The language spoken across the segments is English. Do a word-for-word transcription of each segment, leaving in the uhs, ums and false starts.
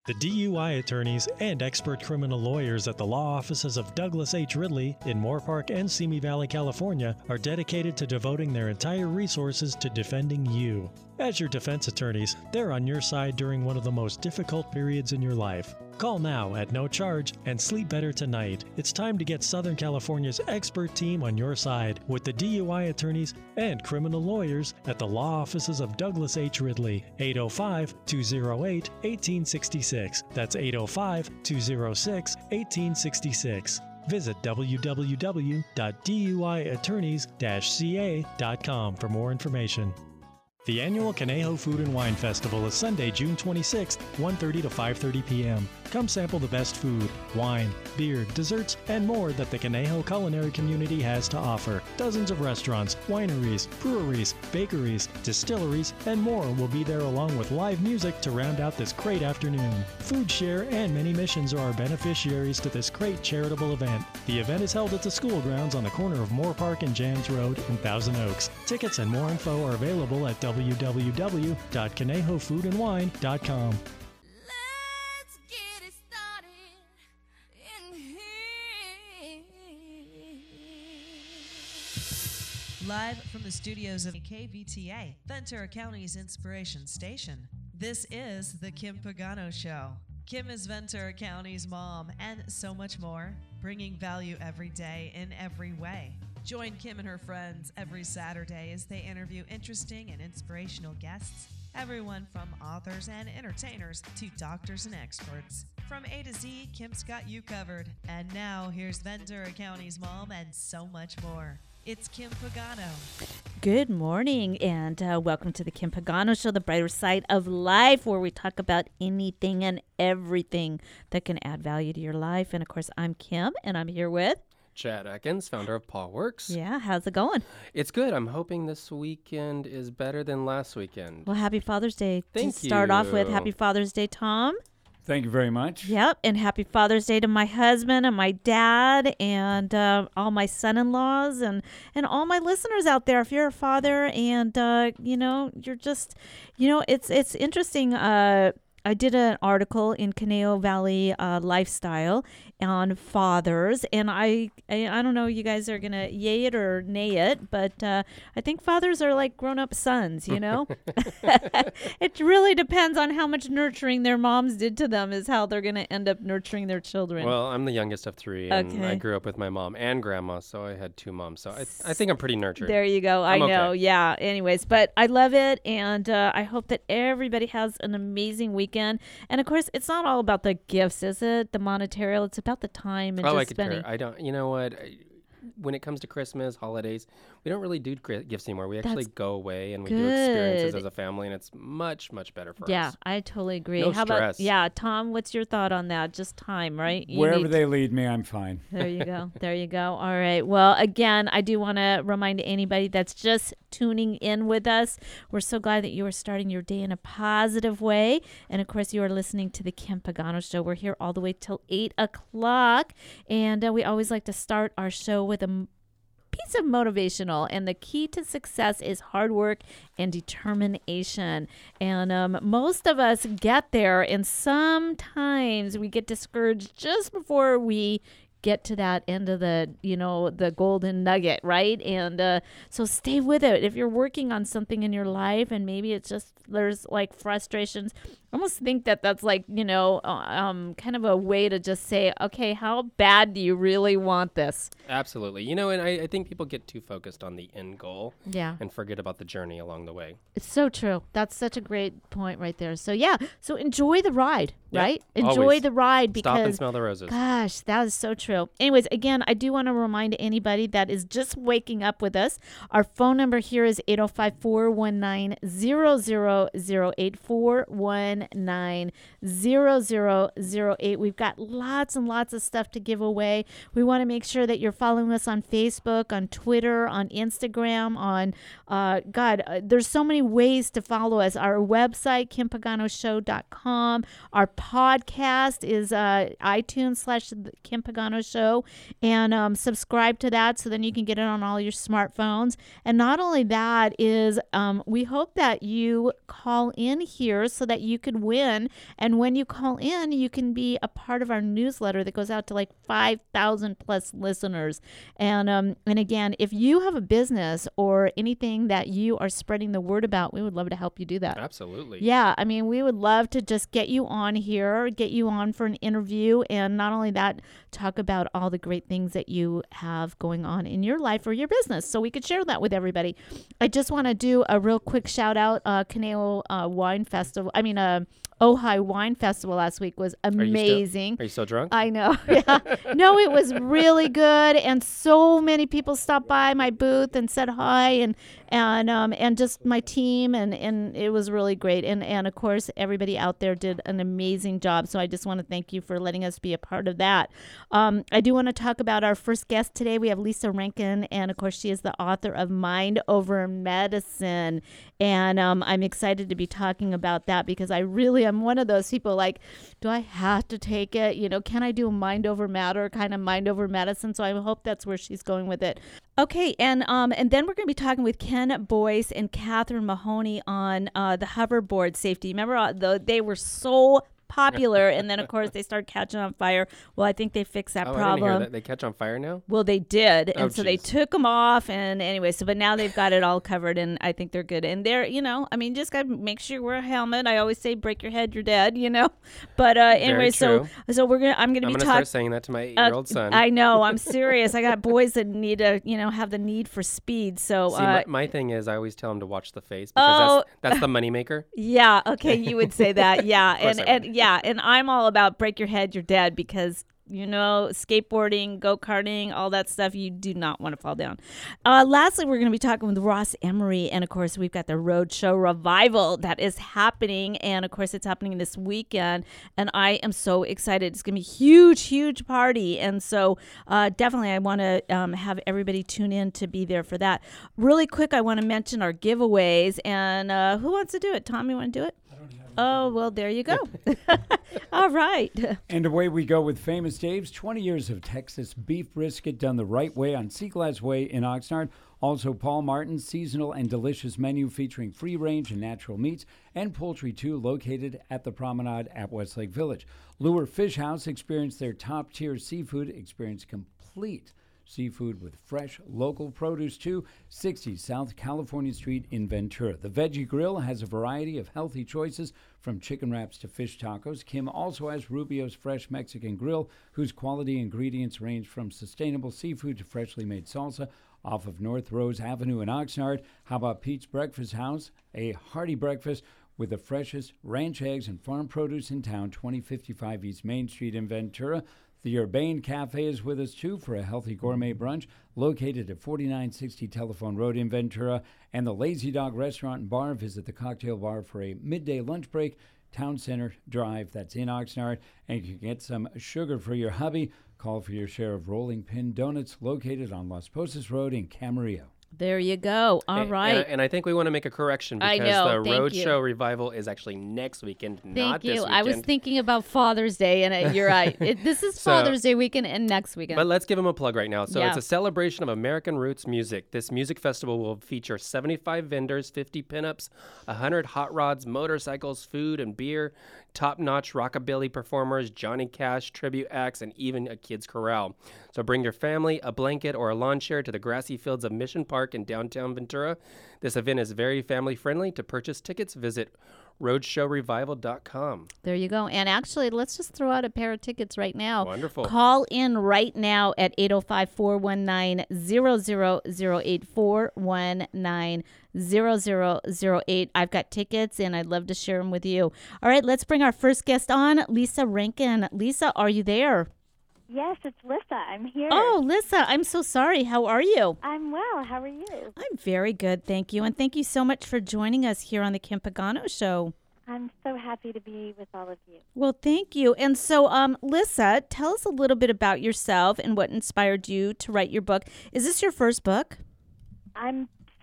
The D U I attorneys and expert criminal lawyers at the law offices of Douglas H. Ridley in Moorpark and Simi Valley, California, are dedicated to devoting their entire resources to defending you. As your defense attorneys, they're on your side during one of the most difficult periods in your life. Call now at no charge and sleep better tonight. It's time to get Southern California's expert team on your side with the D U I attorneys and criminal lawyers at the law offices of Douglas H. Ridley, eight oh five, two oh eight, one eight six six. That's eight oh five, two oh six, one eight six six. Visit w w w dot d u i attorneys dash c a dot com for more information. The annual Conejo Food and Wine Festival is Sunday, June twenty-sixth, one thirty to five thirty p.m. Come sample the best food, wine, beer, desserts, and more that the Conejo culinary community has to offer. Dozens of restaurants, wineries, breweries, bakeries, distilleries, and more will be there along with live music to round out this great afternoon. Food Share and Many Missions are our beneficiaries to this great charitable event. The event is held at the school grounds on the corner of Moorpark and Jans Road in Thousand Oaks. Tickets and more info are available at w w w dot conejo food and wine dot com. Let's get it started in here. Live from the studios of K V T A, Ventura County's inspiration station. This is The Kim Pagano Show. Kim is Ventura County's mom and so much more, bringing value every day in every way. Join Kim and her friends every Saturday as they interview interesting and inspirational guests, everyone from authors and entertainers to doctors and experts. From A to Z, Kim's got you covered. And now, here's Ventura County's mom and so much more. It's Kim Pagano. Good morning, and uh, welcome to the Kim Pagano Show, the brighter side of life, where we talk about anything and everything that can add value to your life. And, of course, I'm Kim, and I'm here with... Chad Atkins, founder of Paul Works. Yeah, how's it going? It's good. I'm hoping this weekend is better than last weekend. Well, happy Father's Day. Thank to start off with, you. happy Father's Day, Tom. Thank you very much. Yep, and happy Father's Day to my husband and my dad and uh, all my son-in-laws and, and all my listeners out there. If you're a father and, uh, you know, you're just, you know, it's it's interesting. Uh, I did an article in Conejo Valley uh, Lifestyle on fathers, and I, I I don't know, you guys are gonna yay it or nay it, but uh, I think fathers are like grown-up sons, you know? It really depends on how much nurturing their moms did to them is how they're gonna end up nurturing their children. Well, I'm the youngest of three, and Okay. I grew up with my mom and grandma, so I had two moms. So I, I think I'm pretty nurtured. There you go. I'm I know. okay. Yeah. Anyways, but I love it, and uh, I hope that everybody has an amazing weekend. And of course, it's not all about the gifts, is it? The monetary. It's about the time and Oh, just I could spending. care. I don't. You know what? I, when it comes to Christmas, holidays, we don't really do gri- gifts anymore. We actually That's go away and we do experiences good. as a family, and it's much, much better for Yeah, us. I totally agree. No How about stress. yeah, Tom? What's your thought on that? Just time, right? You Wherever need- they lead me, I'm fine. There you go. There you go. All right. Well, again, I do want to remind anybody that's just tuning in with us. We're so glad that you are starting your day in a positive way. And of course, you are listening to the Kim Pagano Show. We're here all the way till eight o'clock. And uh, we always like to start our show with a m- piece of motivational, and the key to success is hard work and determination. And um, most of us get there, and sometimes we get discouraged just before we get to that end of the, you know, the golden nugget, right? And uh, so stay with it. If you're working on something in your life and maybe it's just there's like frustrations, I almost think that that's like, you know, uh, um, kind of a way to just say, okay, how bad do you really want this? Absolutely. You know, and I, I think people get too focused on the end goal Yeah. and forget about the journey along the way. It's so true. That's such a great point right there. So yeah, so enjoy the ride, Yep, right? Enjoy always. the ride Stop and because smell the roses. gosh, that is so true. Anyways, again, I do want to remind anybody that is just waking up with us. Our phone number here is eight oh five, four one nine, zero zero zero eight, four one nine, zero zero zero eight. We've got lots and lots of stuff to give away. We want to make sure that you're following us on Facebook, on Twitter, on Instagram, on, uh, God, uh, there's so many ways to follow us. Our website, kim pagano show dot com, our podcast is uh, iTunes slash the Kim Pagano Show, and um, subscribe to that so then you can get it on all your smartphones. And not only that is um, we hope that you call in here so that you could win. And when you call in, you can be a part of our newsletter that goes out to like five thousand plus listeners. And um, and again, if you have a business or anything that you are spreading the word about, we would love to help you do that. Absolutely. Yeah, I mean, we would love to just get you on here, get you on for an interview, and not only that, talk about all the great things that you have going on in your life or your business, so we could share that with everybody. I just want to do a real quick shout out. Uh, Caneo uh, Wine Festival. I mean, uh, Ojai Wine Festival last week was amazing. Are you still drunk? I know. Yeah. No, it was really good, and so many people stopped by my booth and said hi, and and um and just my team, and and it was really great. And and of course, everybody out there did an amazing job. So I just want to thank you for letting us be a part of that. Um, I do want to talk about our first guest today. We have Lisa Rankin, and of course, she is the author of Mind Over Medicine, and um, I'm excited to be talking about that because I really am one of those people like, do I have to take it? You know, can I do a mind over matter kind of mind over medicine? So I hope that's where she's going with it. Okay, and um, and then we're going to be talking with Ken Boyce and Catherine Mahoney on uh, the hoverboard safety. Remember, uh, the, they were so popular, and then of course they started catching on fire. Well, I think they fixed that oh, problem. I didn't hear that. They catch on fire now? Well, they did, and Oh, so they geez. took them off, and anyway, so but now they've got it all covered, and I think they're good. And they're, you know, I mean, just gotta make sure you wear a helmet. I always say, break your head, you're dead, you know. But uh, anyway, so true. so we're gonna I'm gonna I'm be going to talking. start saying that to my eight-year-old son. I know, I'm serious. I got boys that need to, you know, have the need for speed. So See, uh, my, my thing is I always tell him to watch the face because Oh. that's, that's the moneymaker. yeah, okay, you would say that, yeah, course and I and yeah, and I'm all about break your head, you're dead, because you know, skateboarding, go-karting, all that stuff, you do not want to fall down. Uh, lastly, we're going to be talking with Ross Emery, and of course, we've got the Roadshow Revival that is happening, and of course, it's happening this weekend, and I am so excited. It's going to be a huge, huge party, and so uh, definitely I want to um, have everybody tune in to be there for that. Really quick, I want to mention our giveaways, and uh, who wants to do it? Tom, you want to do it? Oh, well, there you go. All right. And away we go with Famous Dave's twenty years of Texas beef brisket done the right way on Seaglass Way in Oxnard. Also, Paul Martin's seasonal and delicious menu featuring free-range and natural meats, and poultry, too, located at the Promenade at Westlake Village. Lure Fish House experienced their top-tier seafood experience complete. Seafood with fresh local produce too, sixty South California Street in Ventura. The Veggie Grill has a variety of healthy choices from chicken wraps to fish tacos. Kim also has Rubio's Fresh Mexican Grill, whose quality ingredients range from sustainable seafood to freshly made salsa off of North Rose Avenue in Oxnard. How about Pete's Breakfast House, a hearty breakfast with the freshest ranch eggs and farm produce in town, twenty fifty-five East Main Street in Ventura. The Urbane Cafe is with us, too, for a healthy gourmet brunch located at forty-nine sixty Telephone Road in Ventura. And the Lazy Dog Restaurant and Bar. Visit the cocktail bar for a midday lunch break. Town Center Drive, that's in Oxnard. And you can get some sugar for your hubby. Call for your share of Rolling Pin Donuts located on Las Posas Road in Camarillo. There you go. All and, right. And, and I think we want to make a correction I because know. the Thank you. Roadshow Revival is actually next weekend, Thank not you. this weekend. I was thinking about Father's Day, and uh, you're right. It, this is So- Father's Day weekend and next weekend. But let's give them a plug right now. So Yeah. it's a celebration of American roots music. This music festival will feature seventy-five vendors, fifty pinups, one hundred hot rods, motorcycles, food and beer, top-notch rockabilly performers, Johnny Cash, tribute acts, and even a kids' chorale. So bring your family, a blanket, or a lawn chair to the grassy fields of Mission Park in downtown Ventura. This event is very family-friendly. To purchase tickets, visit roadshow revival dot com. There you go. And actually, let's just throw out a pair of tickets right now. Wonderful. Call in right now at eight oh five, four one nine, zero zero zero eight, four one nine, zero zero zero eight. I've got tickets, and I'd love to share them with you. All right, let's bring our first guest on, Lisa Rankin. Lisa, are you there? Yes, it's Lissa. I'm here. Oh, Lisa, I'm so sorry. How are you? I'm well. How are you? I'm very good, thank you. And thank you so much for joining us here on the Kim Pagano Show. I'm so happy to be with all of you. Well, thank you. And so, um, Lissa, tell us a little bit about yourself and what inspired you to write your book. Is this your first book? I'm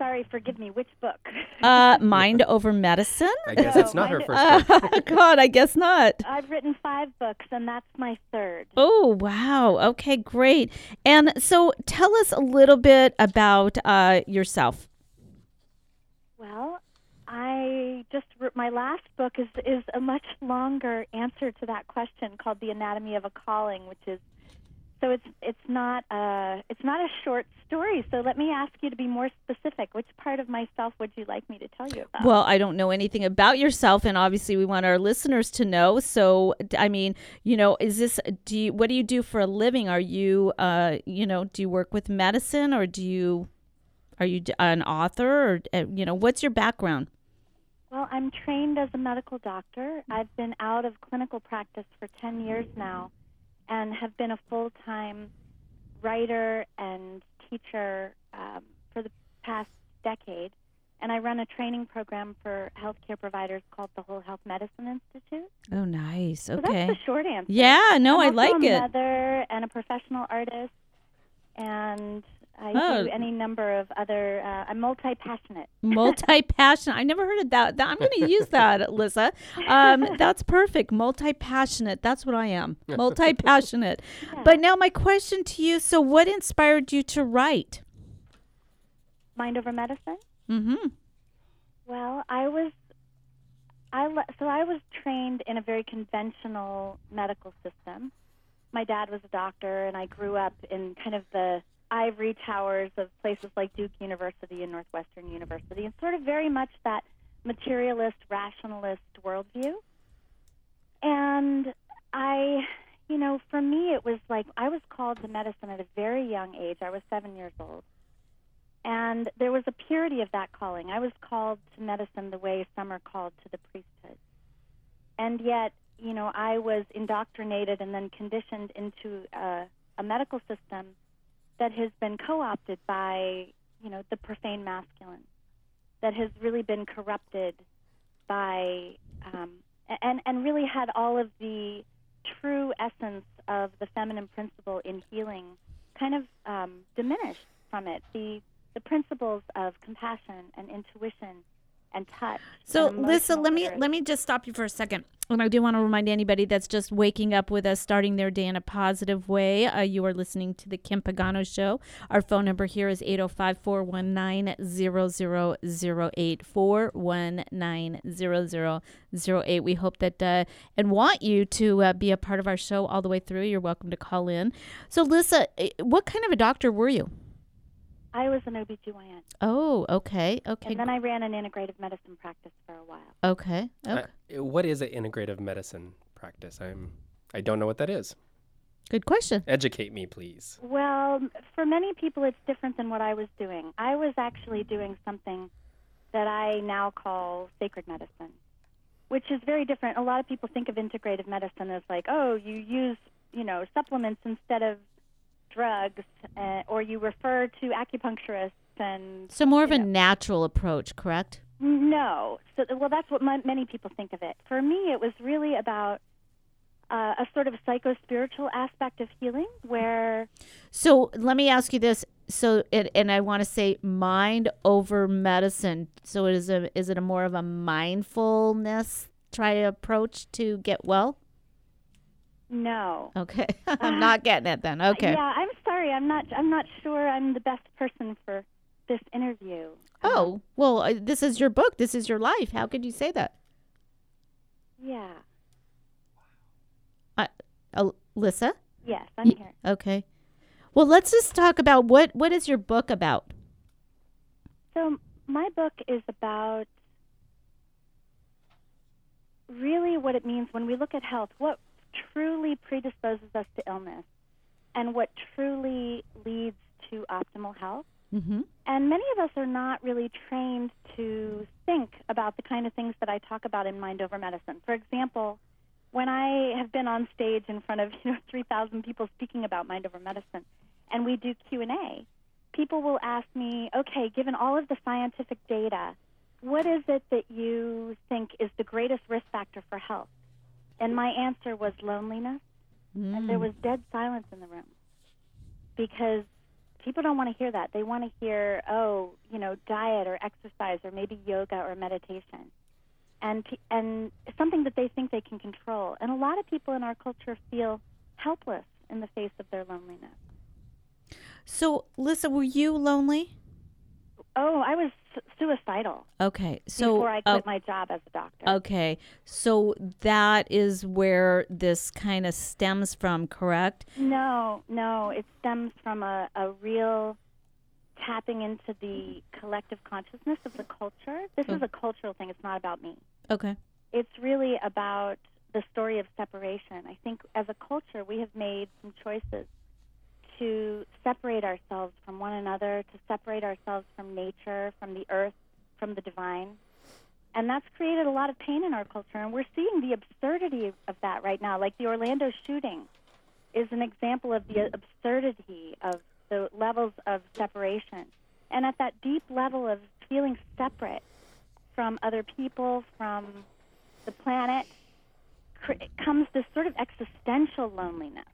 sorry, forgive me. Which book? Uh, Mind Over Medicine? I guess No, it's not her mine- first book. Uh, God, I guess not. I've written five books, and that's my third. Oh, wow. Okay, great. And so tell us a little bit about uh, yourself. Well, I just wrote, my last book is is a much longer answer to that question called The Anatomy of a Calling, which is so it's it's not a it's not a short story. So let me ask you to be more specific. Which part of myself would you like me to tell you about? Well, I don't know anything about yourself, and obviously we want our listeners to know. So, d- I mean, you know, is this, do you, what do you do for a living? Are you, uh, you know, do you work with medicine, or do you, are you d- an author, or, uh, you know, what's your background? Well, I'm trained as a medical doctor. I've been out of clinical practice for ten years now and have been a full-time writer and teacher um, for the past decade. And I run a training program for healthcare providers called the Whole Health Medicine Institute. Oh, nice. So Okay. that's the short answer. Yeah, no, I I'm also like a it. mother and a professional artist, and I Oh. do any number of other. Uh, I'm multi-passionate. Multi-passionate. I never heard of that. That- I'm going to use that, Lisa. Um, that's perfect. Multi-passionate. That's what I am. Multi-passionate. But now my question to you, so what inspired you to write? Mind over medicine. Mm-hmm. Well, I was, I le- so I was trained in a very conventional medical system. My dad was a doctor, and I grew up in kind of the ivory towers of places like Duke University and Northwestern University, and sort of very much that materialist, rationalist worldview. And I, you know, for me, it was like I was called to medicine at a very young age. I was seven years old. And there was a purity of that calling. I was called to medicine the way some are called to the priesthood. And yet, you know, I was indoctrinated and then conditioned into a, a medical system that has been co-opted by, you know, the profane masculine, that has really been corrupted by, um, and, and really had all of the true essence of the feminine principle in healing kind of um, diminished from it. The the principles of compassion and intuition and touch. So, and Lisa, emotional let me literacy. let me just stop you for a second. And I do want to remind anybody that's just waking up with us, starting their day in a positive way. Uh, you are listening to the Kim Pagano Show. Our phone number here is eight oh five, four one nine, zero zero zero eight, four one nine, zero zero zero eight. We hope that uh, and want you to uh, be a part of our show all the way through. You're welcome to call in. So, Lisa, eh, what kind of a doctor were you? I was an O B G Y N. Oh, okay, okay, And then I ran an integrative medicine practice for a while. okay, okay. Uh, what is an integrative medicine practice? I'm I don't know what that is. Good question. Educate me, please. Well, for many people, it's different than what I was doing. I was actually doing something that I now call sacred medicine, which is very different. A lot of people think of integrative medicine as like, oh, you use, you know, supplements instead of drugs, uh, or you refer to acupuncturists and So more of you a know. natural approach, correct? No. So, well, that's what my, many people think of it. For me, it was really about uh, a sort of psycho-spiritual aspect of healing where So let me ask you this. So it, and I want to say mind over medicine. So it is a is it a more of a mindfulness try approach to get well? no. Okay. I'm not getting it then. Okay. Yeah, I'm sorry. I'm not. I'm not sure I'm the best person for this interview. Oh, well, uh, this is your book. This is your life. How could you say that? Yeah. Uh, Alyssa? Yes, I'm Y- here. Okay. Well, let's just talk about what what is your book about? So my book is about really what it means when we look at health. What truly predisposes us to illness, and what truly leads to optimal health. Mm-hmm. And many of us are not really trained to think about the kind of things that I talk about in Mind Over Medicine. For example, when I have been on stage in front of you know three thousand people speaking about Mind Over Medicine, and we do Q and A, people will ask me, okay, given all of the scientific data, what is it that you think is the greatest risk factor for health? And my answer was loneliness. And there was dead silence in the room because People don't want to hear that. They want to hear, oh, you know, diet or exercise or maybe yoga or meditation. And and something that they think they can control. And a lot of people in our culture feel helpless in the face of their loneliness. So, Lissa, were you lonely? Oh, I was su- suicidal Okay. So before I quit oh, my job as a doctor. okay. So that is where this kind of stems from, correct? No, no, it stems from a, a real tapping into the collective consciousness of the culture. This Oh. is a cultural thing. It's not about me. Okay. It's really about the story of separation. I think as a culture, we have made some choices to separate ourselves from one another, to separate ourselves from nature, from the earth, from the divine. And that's created a lot of pain in our culture, and we're seeing the absurdity of that right now. Like the Orlando shooting is an example of the absurdity of the levels of separation. And at that deep level of feeling separate from other people, from the planet, cr- comes this sort of existential loneliness.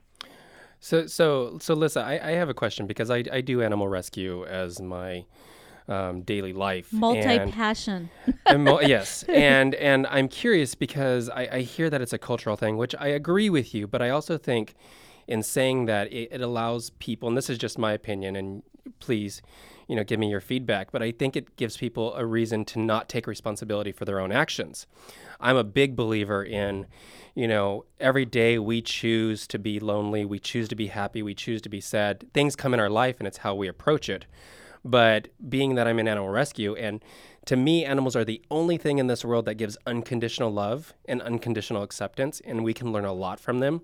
So, so, so, Lissa, I, I have a question because I, I do animal rescue as my um, daily life. and- Multi-passion. and mo- yes, and and I'm curious because I, I hear that it's a cultural thing, which I agree with you, but I also think in saying that it, it allows people, and this is just my opinion, and please, you know, give me your feedback, but I think it gives people a reason to not take responsibility for their own actions. I'm a big believer in, you know, every day we choose to be lonely, we choose to be happy, we choose to be sad. Things come in our life and it's how we approach it. But being that I'm in animal rescue, and to me, animals are the only thing in this world that gives unconditional love and unconditional acceptance, and we can learn a lot from them.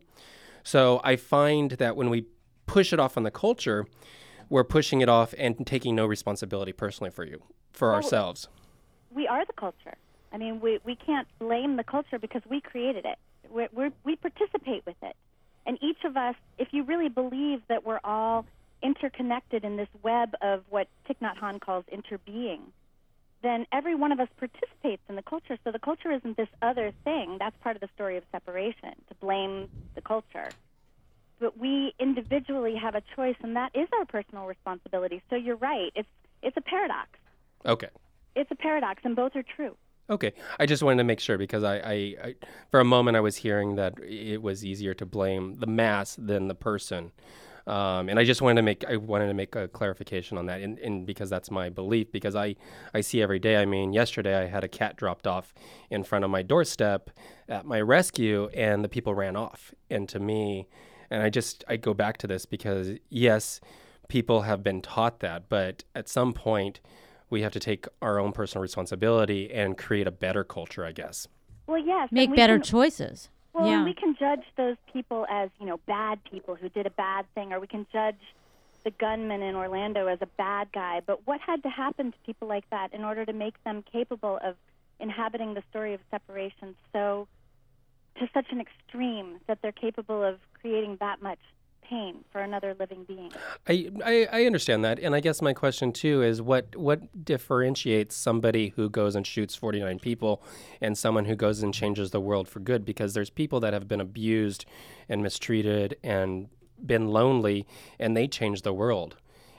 So I find that when we push it off on the culture, we're pushing it off and taking no responsibility personally for you, for Well, ourselves. We are the culture. I mean, we, we can't blame the culture because we created it. We're, we're, we participate with it. And each of us, if you really believe that we're all interconnected in this web of what Thich Nhat Hanh calls interbeing, then every one of us participates in the culture. So the culture isn't this other thing. That's part of the story of separation, to blame the culture. But we individually have a choice, and that is our personal responsibility. So you're right. It's it's a paradox. Okay. It's a paradox, and both are true. Okay. I just wanted to make sure because I, I, I, for a moment, I was hearing that it was easier to blame the mass than the person. Um, and I just wanted to make I wanted to make a clarification on that, and, and because that's my belief. Because I, I see every day. I mean, yesterday I had a cat dropped off in front of my doorstep at my rescue, and the people ran off. And to me, and I just I go back to this because yes, people have been taught that, but at some point we have to take our own personal responsibility and create a better culture, I guess. Well, yes. Make and we better can, choices. Well, yeah. and we can judge those people as, you know, bad people who did a bad thing, or we can judge the gunman in Orlando as a bad guy. But what had to happen to people like that in order to make them capable of inhabiting the story of separation so to such an extreme that they're capable of creating that much pain for another living being? I, I, I understand that, and I guess my question too is what what differentiates somebody who goes and shoots forty-nine people and someone who goes and changes the world for good? Because there's people that have been abused and mistreated and been lonely, and they change the world,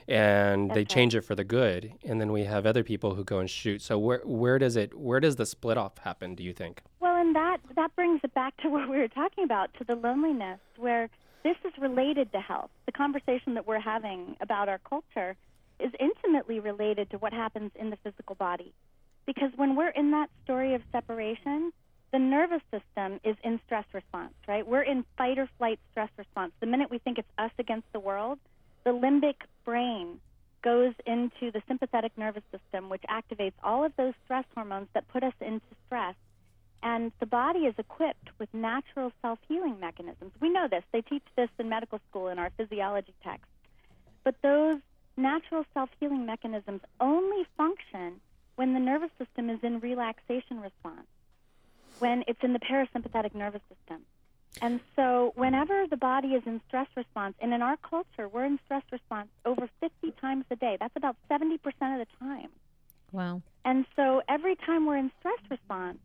and That's they right. change it for the good. And then we have other people who go and shoot. So where where does it where does the split off happen, do you think? Well, and that, that brings it back to what we were talking about, to the loneliness, where this is related to health. The conversation that we're having about our culture is intimately related to what happens in the physical body. Because when we're in that story of separation, the nervous system is in stress response, right? We're in fight or flight stress response. The minute we think it's us against the world, the limbic brain goes into the sympathetic nervous system, which activates all of those stress hormones that put us into stress. And the body is equipped with natural self-healing mechanisms. We know this. They teach this in medical school in our physiology texts. But those natural self-healing mechanisms only function when the nervous system is in relaxation response, when it's in the parasympathetic nervous system. And so whenever the body is in stress response, and in our culture, we're in stress response over fifty times a day. That's about seventy percent of the time. Wow. And so every time we're in stress response,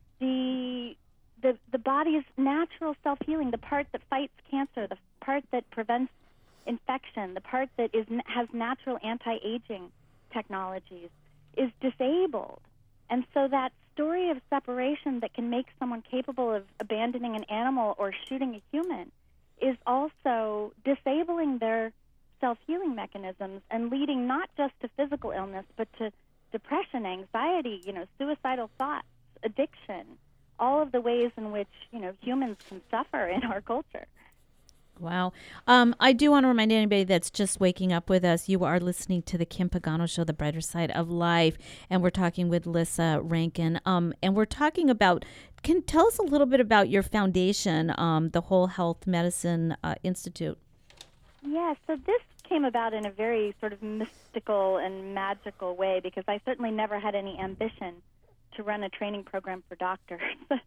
the the the body's natural self-healing, the part that fights cancer, the part that prevents infection, the part that is has natural anti-aging technologies, is disabled. And so that story of separation that can make someone capable of abandoning an animal or shooting a human is also disabling their self-healing mechanisms and leading not just to physical illness, but to depression, anxiety, you know, suicidal thoughts, addiction, all of the ways in which, you know, humans can suffer in our culture. Wow. Um, I do want to remind anybody that's just waking up with us, you are listening to the Kim Pagano Show, The Brighter Side of Life, and we're talking with Lissa Rankin. Um, and we're talking about, can tell us a little bit about your foundation, um, the Whole Health Medicine uh, Institute. Yeah, so this came about in a very sort of mystical and magical way, because I certainly never had any ambition to run a training program for doctors.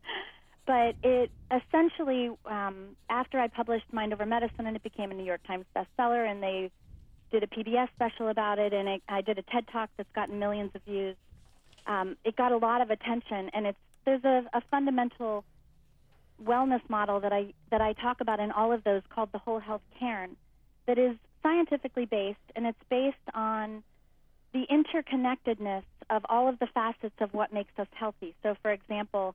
But it essentially, um, after I published Mind Over Medicine, and it became a New York Times bestseller, and they did a P B S special about it, and it, I did a TED Talk that's gotten millions of views. Um, it got a lot of attention, and it's there's a, a fundamental wellness model that I that I talk about in all of those called the Whole Health Cairn, that is scientifically based, and it's based on the interconnectedness of all of the facets of what makes us healthy. So, for example,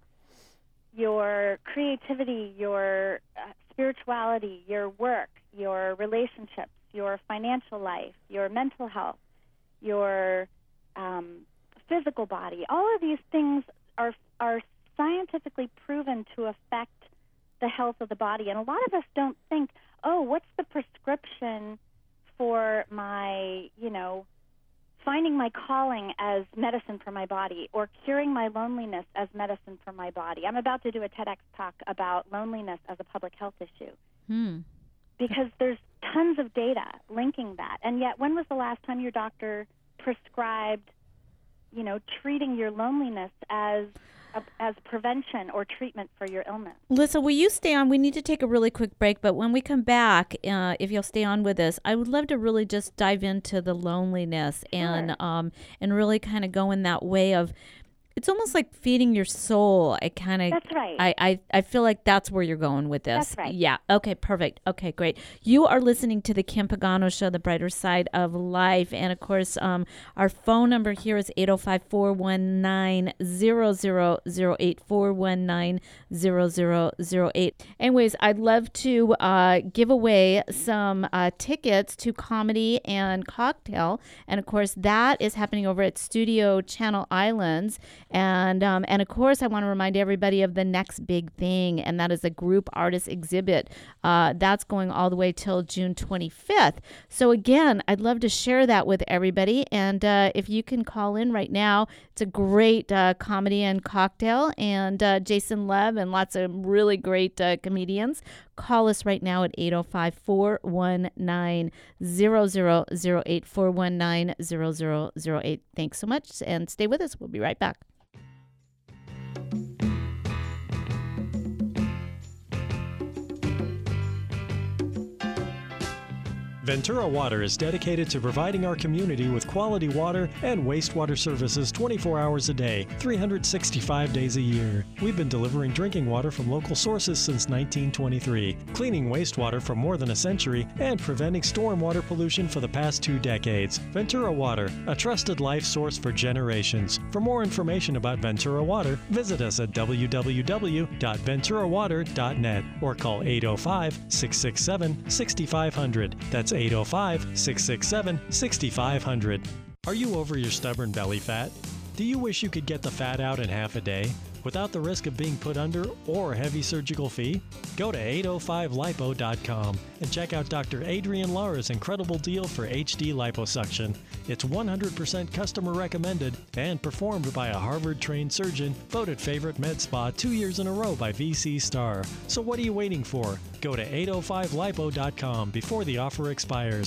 your creativity, your uh, spirituality, your work, your relationships, your financial life, your mental health, your um, physical body. All of these things are are scientifically proven to affect the health of the body. And a lot of us don't think, oh, what's the prescription for my, you know, finding my calling as medicine for my body, or curing my loneliness as medicine for my body. I'm about to do a TEDx talk about loneliness as a public health issue. Hmm. Because there's tons of data linking that. And yet, when was the last time your doctor prescribed, you know, treating your loneliness as a, as prevention or treatment for your illness? Lissa, will you stay on? We need to take a really quick break, but when we come back, uh, if you'll stay on with us, I would love to really just dive into the loneliness and Sure. um and really kind of go in that way of, it's almost like feeding your soul. I kind of, That's right. I, I, I feel like that's where you're going with this. That's right. Yeah. Okay, perfect. Okay, great. You are listening to the Kim Pagano Show, The Brighter Side of Life. And of course, um, our phone number here is eight oh five, four one nine, zero zero zero eight, four one nine, zero zero zero eight. Anyways, I'd love to uh, give away some uh, tickets to Comedy and Cocktail. And of course, that is happening over at Studio Channel Islands. And um, and of course, I want to remind everybody of the next big thing, and that is a group artist exhibit. Uh, that's going all the way till June twenty-fifth. So again, I'd love to share that with everybody. And uh, if you can call in right now, it's a great uh, Comedy and Cocktail, and uh, Jason Lev and lots of really great uh, comedians. Call us right now at eight oh five, four one nine, zero zero zero eight, four one nine, zero zero zero eight. Thanks so much, and stay with us. We'll be right back. Ventura Water is dedicated to providing our community with quality water and wastewater services twenty-four hours a day, three hundred sixty-five days a year. We've been delivering drinking water from local sources since nineteen twenty-three, cleaning wastewater for more than a century, and preventing stormwater pollution for the past two decades. Ventura Water, a trusted life source for generations. For more information about Ventura Water, visit us at w w w dot ventura water dot net or call eight oh five, six six seven, six five zero zero. That's eight oh five, six six seven, six five zero zero. Are you over your stubborn belly fat? Do you wish you could get the fat out in half a day without the risk of being put under or a heavy surgical fee? Go to eight oh five lipo dot com and check out Doctor Adrian Lara's incredible deal for H D liposuction. It's one hundred percent customer recommended and performed by a Harvard-trained surgeon, voted favorite med spa two years in a row by V C Star. So what are you waiting for? Go to eight oh five lipo dot com before the offer expires.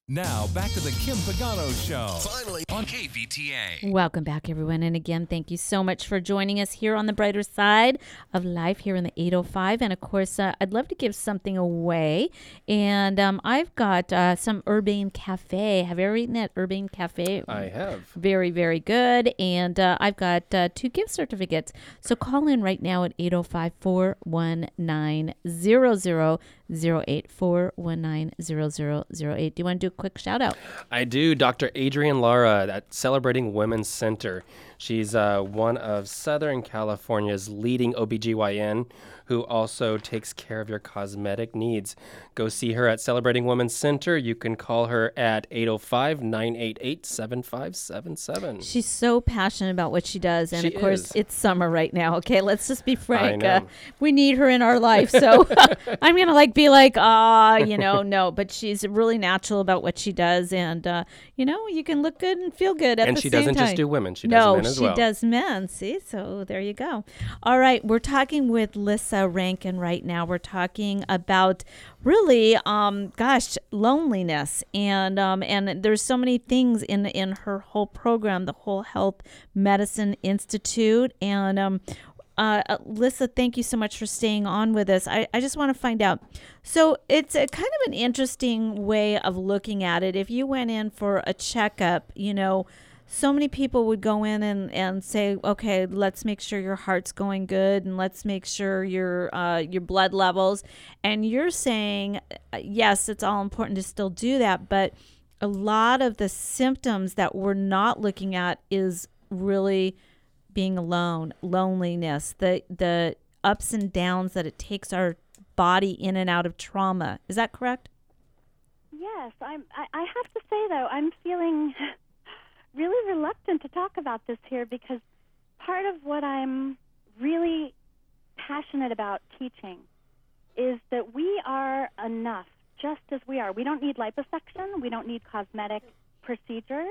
Now, back to the Kim Pagano Show. Finally on K V T A. Welcome back, everyone. And again, thank you so much for joining us here on the brighter side of life here in the eight oh five. And of course, uh, I'd love to give something away. And um, I've got uh, some Urbane Cafe. Have you ever eaten at Urbane Cafe? I have. Very, very good. And uh, I've got uh, two gift certificates. So call in right now at eight oh five, four one nine, zero zero zero eight, four one nine, zero zero zero eight. Do you want to do a quick shout out? I do. Doctor Adrienne Lara at Celebrating Women's Center. She's uh, one of Southern California's leading O B G Y N who also takes care of your cosmetic needs. Go see her at Celebrating Women's Center. You can call her at eight oh five, nine eight eight, seven five seven seven. She's so passionate about what she does. And She of course, is. it's summer right now. Okay, let's just be frank. know. Uh, we need her in our life. So I'm going to like be like, ah, you know, no. But she's really natural about what she does. And, uh, you know, you can look good and feel good at And the she same doesn't time. just do women. She does no, men as she well. does men. See, so there you go. All right, we're talking with Lissa Rankin right now. We're talking about really, um, gosh, loneliness, and um, and there's so many things in in her whole program, the Whole Health Medicine Institute, and um, uh, Lissa, thank you so much for staying on with us. I, I just want to find out. So it's a kind of an interesting way of looking at it. If you went in for a checkup, you know, so many people would go in and, and say, okay, let's make sure your heart's going good and let's make sure your uh, your blood levels. And you're saying, uh, yes, it's all important to still do that, but a lot of the symptoms that we're not looking at is really being alone, loneliness, the the ups and downs that it takes our body in and out of trauma. Is that correct? Yes, I'm. I, I have to say though, I'm feeling really reluctant to talk about this here because part of what I'm really passionate about teaching is that we are enough just as we are. We don't need liposuction. We don't need cosmetic procedures.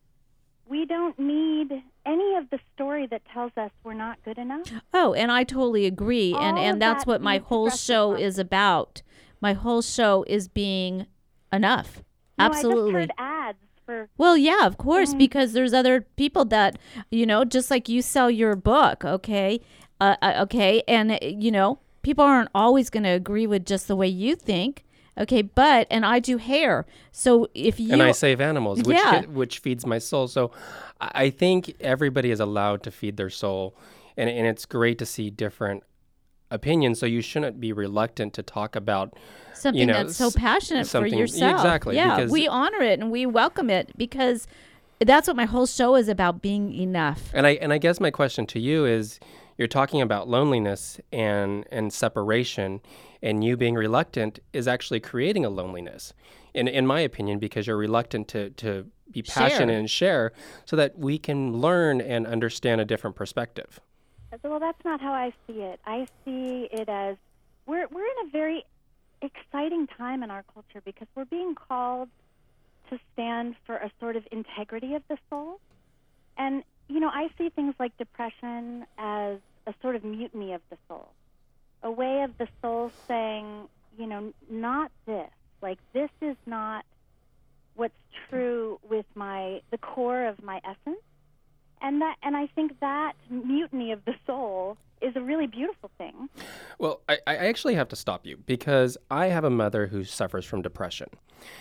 We don't need any of the story that tells us we're not good enough. Oh, and I totally agree. All and of and that's that what my needs to whole dress show us up. is about. My whole show is being enough. No, Absolutely. I just heard ads for Well, yeah, of course, Mm. because there's other people that, you know, just like you sell your book, okay? Uh, uh, okay, and, uh, you know, people aren't always going to agree with just the way you think, okay? But, and I do hair. So if you. And I save animals, which Yeah. ge- which feeds my soul. So I I think everybody is allowed to feed their soul, and and it's great to see different opinions. So you shouldn't be reluctant to talk about something you know, that's so s- passionate for something- yourself. exactly, Yeah, because- we honor it and we welcome it because that's what my whole show is about, being enough. And I and I guess my question to you is, you're talking about loneliness and and separation, and you being reluctant is actually creating a loneliness, in in my opinion, because you're reluctant to to be passionate Share. and share, so that we can learn and understand a different perspective. Well, that's not how I see it. I see it as we're we're in a very exciting time in our culture because we're being called to stand for a sort of integrity of the soul. And, you know, I see things like depression as a sort of mutiny of the soul, a way of the soul saying, you know, not this. Like, this is not what's true with my the core of my essence. And that, and I think that mutiny of the soul is a really beautiful thing. Well, I, I actually have to stop you because I have a mother who suffers from depression.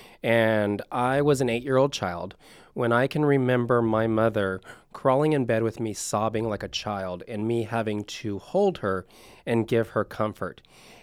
And I was an eight-year-old child when I can remember my mother crawling in bed with me, sobbing like a child, and me having to hold her and give her comfort.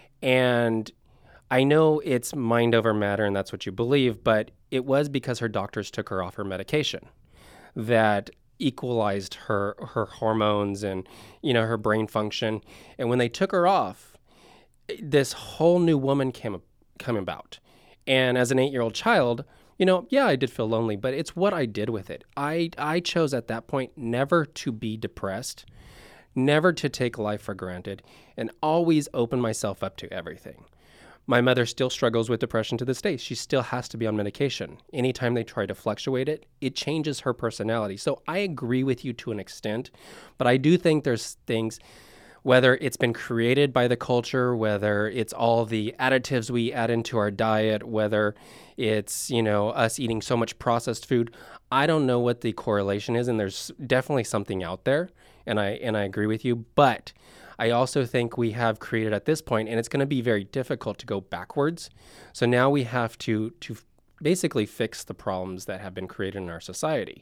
And I know it's mind over matter, and that's what you believe, but it was because her doctors took her off her medication that equalized her her hormones and, you know, her brain function. And when they took her off, this whole new woman came come about. And as an eight-year-old child, you know, yeah, I did feel lonely, but it's what I did with it. I I chose at that point never to be depressed, never to take life for granted, and always open myself up to everything. My mother still struggles with depression to this day. She still has to be on medication. Anytime they try to fluctuate it, it changes her personality. So I agree with you to an extent, but I do think there's things, whether it's been created by the culture, whether it's all the additives we add into our diet, whether it's, you know, us eating so much processed food. I don't know what the correlation is, and there's definitely something out there, and I and I agree with you, but I also think we have created at this point, and it's going to be very difficult to go backwards. So now we have to to basically fix the problems that have been created in our society.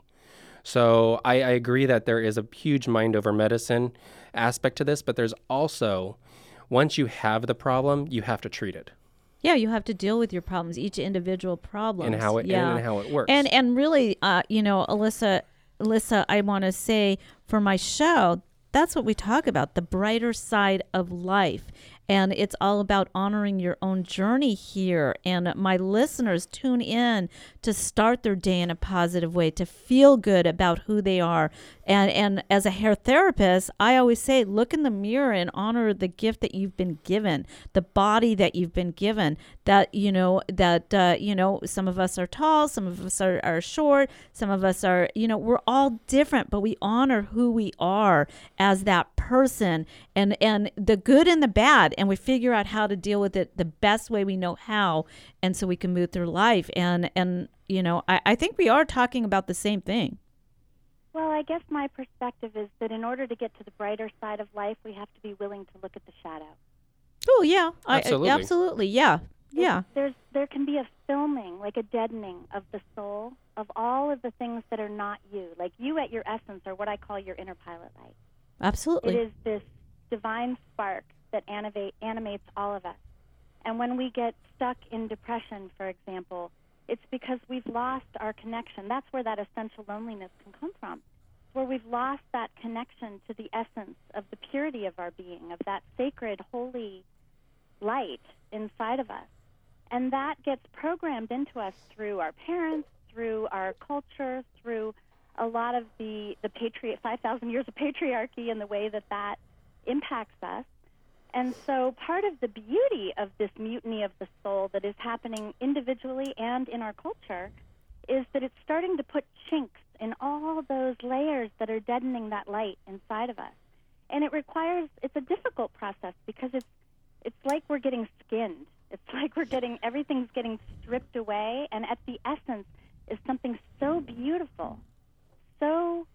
So I, I agree that there is a huge mind over medicine aspect to this, but there's also, once you have the problem, you have to treat it. Yeah, you have to deal with your problems, each individual problem. And how it yeah. and how it works. And and really, uh, you know, Alyssa, Alyssa, I want to say for my show, that's what we talk about, the brighter side of life. And it's all about honoring your own journey here. And my listeners tune in to start their day in a positive way, to feel good about who they are. And and as a hair therapist, I always say, look in the mirror and honor the gift that you've been given, the body that you've been given. That, you know, that, uh, you know, some of us are tall, some of us are, are short, some of us are, you know, we're all different, but we honor who we are as that person, and, and the good and the bad. And we figure out how to deal with it the best way we know how. And so we can move through life. And, and you know, I, I think we are talking about the same thing. Well, I guess my perspective is that in order to get to the brighter side of life, we have to be willing to look at the shadow. Oh, yeah. Absolutely. I, absolutely. Yeah. Yeah. There's there can be a filming, like a deadening of the soul of all of the things that are not you. Like you at your essence are what I call your inner pilot light. Absolutely. It is this divine spark that animate, animates all of us. And when we get stuck in depression, for example, it's because we've lost our connection. That's where that essential loneliness can come from, where we've lost that connection to the essence of the purity of our being, of that sacred, holy light inside of us. And that gets programmed into us through our parents, through our culture, through a lot of the, the patri- five thousand years of patriarchy and the way that that impacts us. And so part of the beauty of this mutiny of the soul that is happening individually and in our culture is that it's starting to put chinks in all those layers that are deadening that light inside of us. And it requires, it's a difficult process because it's it's like we're getting skinned. It's like we're getting, everything's getting stripped away, and at the essence is something so beautiful, so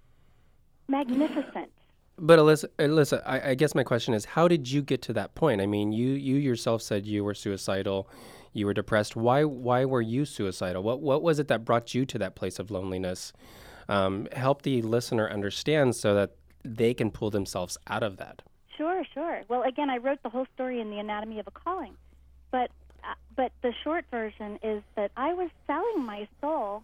magnificent. But Alyssa, Alyssa I, I guess my question is, how did you get to that point? I mean, you, you yourself said you were suicidal, you were depressed. Why why were you suicidal? What what was it that brought you to that place of loneliness? Um, help the listener understand so that they can pull themselves out of that. Sure, sure. Well, again, I wrote the whole story in The Anatomy of a Calling. But uh, but the short version is that I was selling my soul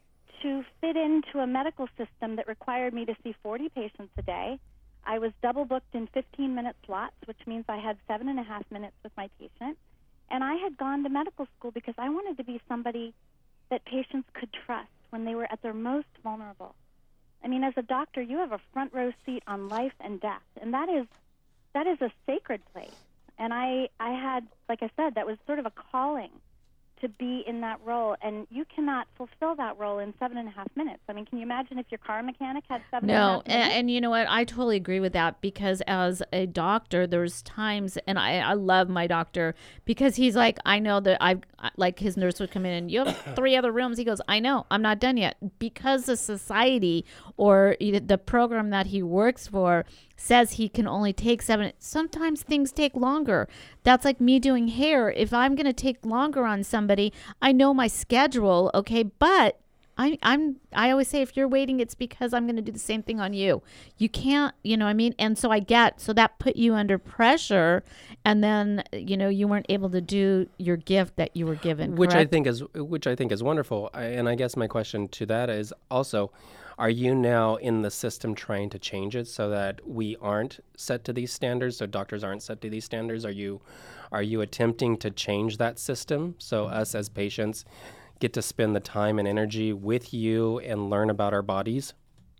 to fit into a medical system that required me to see forty patients a day. I was double booked in fifteen-minute slots, which means I had seven and a half minutes with my patient. And I had gone to medical school because I wanted to be somebody that patients could trust when they were at their most vulnerable. I mean, as a doctor, you have a front row seat on life and death, and that is that is a sacred place. And I, I had, like I said, that was sort of a calling to be in that role, and you cannot fulfill that role in seven and a half minutes. I mean, can you imagine if your car mechanic had seven and a No, half minutes? and, and you know what? I totally agree with that because as a doctor, there's times, and I, I love my doctor because he's like, I know that I've, like his nurse would come in and you have three other rooms. He goes, I know, I'm not done yet. Because the society or the program that he works for says he can only take seven. Sometimes things take longer. That's like me doing hair. If I'm going to take longer on somebody, I know my schedule, okay? But I, I'm, I always say if you're waiting, it's because I'm going to do the same thing on you. You can't, you know what I mean? And so I get, so that put you under pressure, and then, you know, you weren't able to do your gift that you were given, Which correct? I think is, which I think is wonderful. I, and I guess my question to that is also, are you now in the system trying to change it so that we aren't set to these standards, so doctors aren't set to these standards? Are you are you attempting to change that system so us as patients get to spend the time and energy with you and learn about our bodies?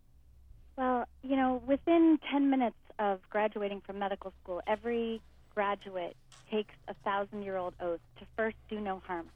Well, you know, within ten minutes of graduating from medical school, every graduate takes a thousand-year-old oath to first do no harm.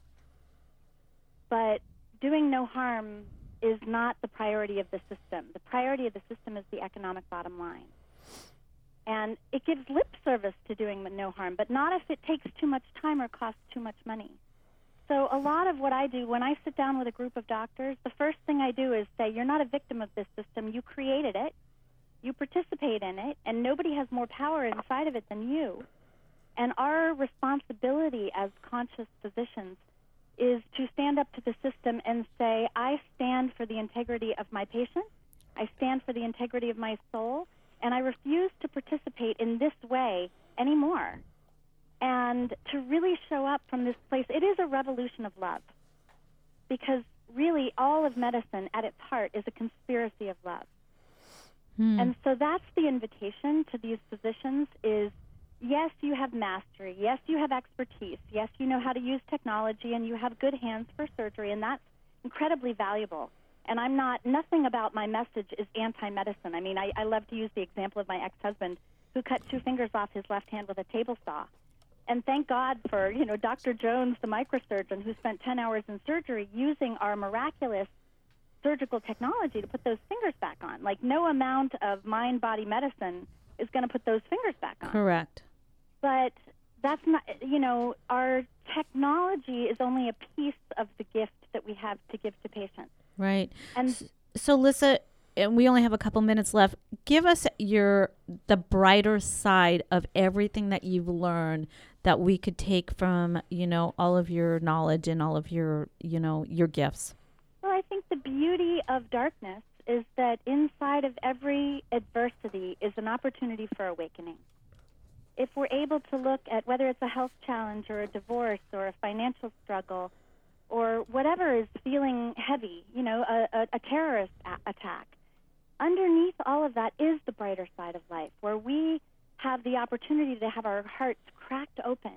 But doing no harm is not the priority of the system. The priority of the system is the economic bottom line. And it gives lip service to doing no harm, but not if it takes too much time or costs too much money. So a lot of what I do when I sit down with a group of doctors, the first thing I do is say, you're not a victim of this system. You created it. You participate in it, and nobody has more power inside of it than you. And our responsibility as conscious physicians is to stand up to the system and say, I stand for the integrity of my patient. I stand for the integrity of my soul, and I refuse to participate in this way anymore. And to really show up from this place, it is a revolution of love, because really all of medicine at its heart is a conspiracy of love. Hmm. And so that's the invitation to these physicians is, yes, you have mastery. Yes, you have expertise. Yes, you know how to use technology, and you have good hands for surgery, and that's incredibly valuable. And I'm not, nothing about my message is anti-medicine. I mean, I, I love to use the example of my ex-husband who cut two fingers off his left hand with a table saw. And thank God for, you know, Doctor Jones, the microsurgeon, who spent ten hours in surgery using our miraculous surgical technology to put those fingers back on. Like, no amount of mind-body medicine is going to put those fingers back on. Correct. But that's not, you know, our technology is only a piece of the gift that we have to give to patients. Right. And so, Lissa, and we only have a couple minutes left. Give us your the brighter side of everything that you've learned that we could take from, you know, all of your knowledge and all of your, you know, your gifts. Well, I think the beauty of darkness is that inside of every adversity is an opportunity for awakening. If we're able to look at whether it's a health challenge or a divorce or a financial struggle or whatever is feeling heavy, you know, a, a, a terrorist a- attack, underneath all of that is the brighter side of life, where we have the opportunity to have our hearts cracked open,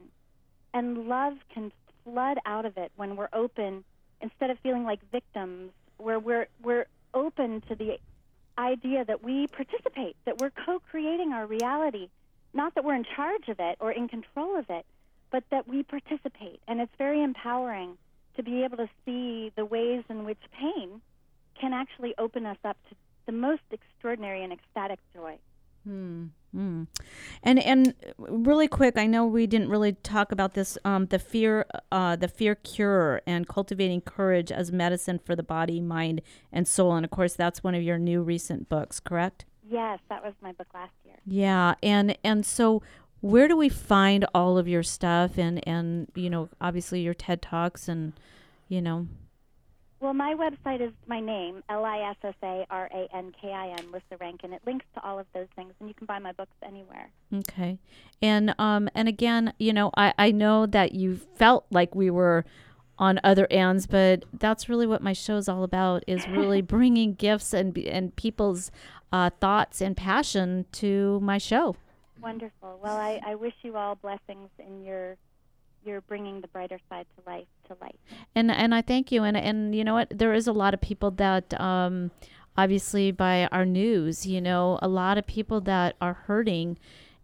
and love can flood out of it when we're open, instead of feeling like victims, where we're we're open to the idea that we participate, that we're co-creating our reality, not that we're in charge of it or in control of it, but that we participate. And it's very empowering to be able to see the ways in which pain can actually open us up to the most extraordinary and ecstatic joy. Hmm. Mm. And and really quick, I know we didn't really talk about this. Um, the fear, uh, the fear cure, and cultivating courage as medicine for the body, mind, and soul. And of course, that's one of your new recent books, correct? Yes, that was my book last year. Yeah, and and so where do we find all of your stuff? And and you know, obviously your TED Talks, and you know. Well, my website is my name, L I S S A R A N K I N, Lissa Rankin. It links to all of those things, and you can buy my books anywhere. Okay. And um and again, you know, I, I know that you felt like we were on other ends, but that's really what my show's all about, is really bringing gifts and and people's uh, thoughts and passion to my show. Wonderful. Well, I, I wish you all blessings in your you're bringing the brighter side to life, to light. And and I thank you. And and you know what? There is a lot of people that, um, obviously by our news, you know, a lot of people that are hurting,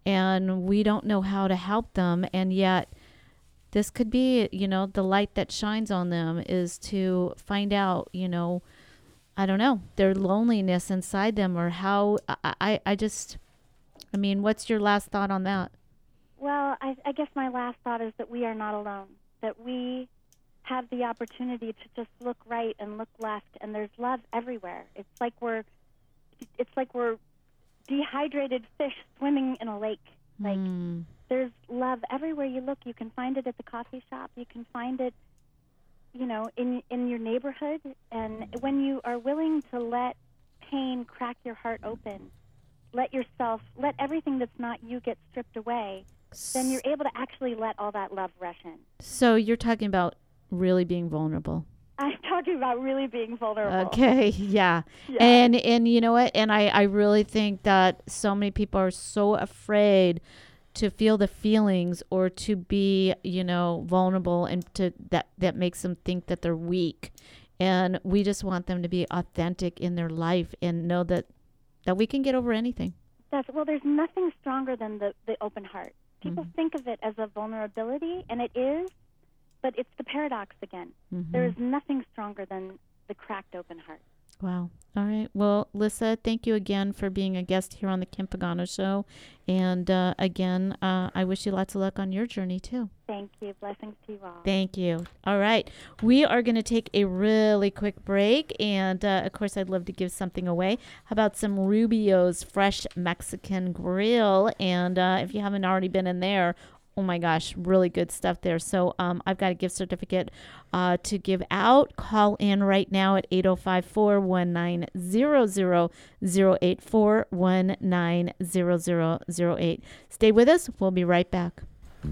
and we don't know how to help them. And yet this could be, you know, the light that shines on them is to find out, you know, I don't know, their loneliness inside them, or how, I, I, I just, I mean, what's your last thought on that? Well, I, I guess my last thought is that we are not alone, that we have the opportunity to just look right and look left, and there's love everywhere. It's like we're, it's like we're dehydrated fish swimming in a lake. Like Mm. there's love everywhere you look. You can find it at the coffee shop. You can find it, you know, in in your neighborhood. And when you are willing to let pain crack your heart open, let yourself, let everything that's not you get stripped away, then you're able to actually let all that love rush in. So you're talking about really being vulnerable. I'm talking about really being vulnerable. Okay, yeah. Yeah. And and you know what? And I, I really think that so many people are so afraid to feel the feelings, or to be, you know, vulnerable, and to that that makes them think that they're weak. And we just want them to be authentic in their life and know that that we can get over anything. That's, well, there's nothing stronger than the, the open heart. People Mhm. think of it as a vulnerability, and it is, but it's the paradox again. Mhm. There is nothing stronger than the cracked open heart. Wow. All right. Well, Lissa, thank you again for being a guest here on the Kim Pagano Show. And uh, again, uh, I wish you lots of luck on your journey, too. Thank you. Blessings to you all. Thank you. All right. We are going to take a really quick break. And, uh, of course, I'd love to give something away. How about some Rubio's Fresh Mexican Grill? And uh, if you haven't already been in there, oh my gosh, really good stuff there. So um, I've got a gift certificate uh, to give out. Call in right now at eight oh five, four one nine, zero zero zero eight, four one nine, zero zero zero eight. Stay with us. We'll be right back.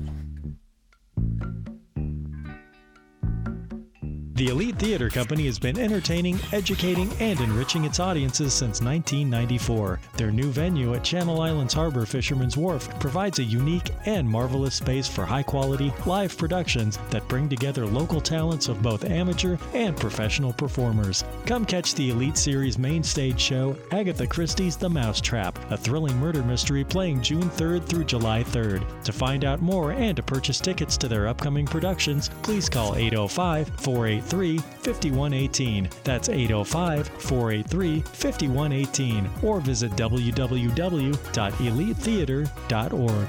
The Elite Theater Company has been entertaining, educating, and enriching its audiences since nineteen ninety-four. Their new venue at Channel Islands Harbor Fisherman's Wharf provides a unique and marvelous space for high-quality, live productions that bring together local talents of both amateur and professional performers. Come catch the Elite Series main stage show, Agatha Christie's The Mousetrap, a thrilling murder mystery playing June third through July third. To find out more and to purchase tickets to their upcoming productions, please call eight oh five, four eight three, five one one eight. That's eight oh five, four eight three, five one one eight, or visit w w w dot elite theater dot org.